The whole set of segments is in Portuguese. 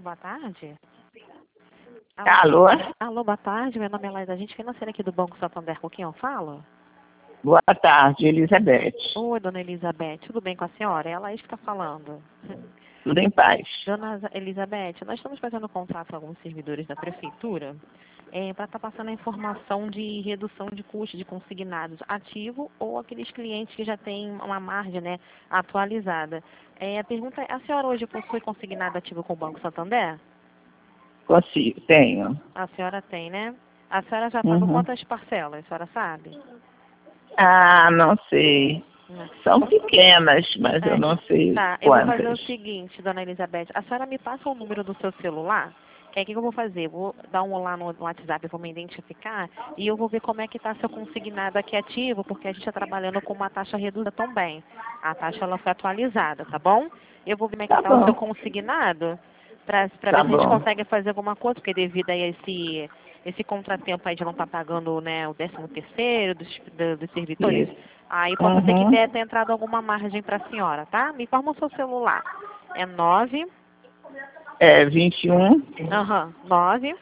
boa tarde. Alô? Alô, boa tarde. Meu nome é Laís, agente financeira aqui do Banco Santander. Com quem eu falo? Boa tarde, Elizabeth. Oi, dona Elizabeth. Tudo bem com a senhora? É a Laís que está falando. Tudo em paz. Dona Elizabeth, nós estamos fazendo contato com alguns servidores da prefeitura para estar passando a informação de redução de custos de consignados ativo ou aqueles clientes que já têm uma margem, né, atualizada. A pergunta é, a senhora hoje possui consignado ativo com o Banco Santander? Consigo, tenho. A senhora tem, né? A senhora já pagou quantas parcelas, a senhora sabe? Ah, não sei. Não. São pequenas, mas eu não sei Tá, eu vou quantas. fazer o seguinte, dona Elizabeth. A senhora me passa o número do seu celular, que aí o que eu vou fazer? Vou dar um olá no WhatsApp, eu vou me identificar e eu vou ver como é que está seu consignado aqui ativo, porque a gente está trabalhando com uma taxa reduzida também. A taxa ela foi atualizada, tá bom? Eu vou ver como é que Tá está o bom. seu consignado para ver Tá se a gente bom. consegue fazer alguma coisa, porque devido a esse contratempo aí de não estar pagando, né, o 13º dos servidores, Isso. aí pode ser que tenha entrado alguma margem para a senhora, tá? Me informa o seu celular. É 9, É 21 9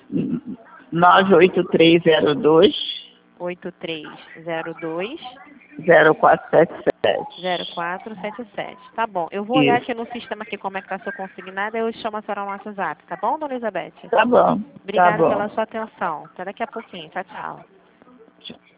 98302 8302 0477. 0477. Tá bom. Eu vou olhar Isso. aqui no sistema aqui como é que tá seu consignado, eu chamo a senhora no WhatsApp, tá bom, dona Elizabeth? Tá bom. Tá Obrigada bom. pela sua atenção. Até daqui a pouquinho. Tchau, tchau.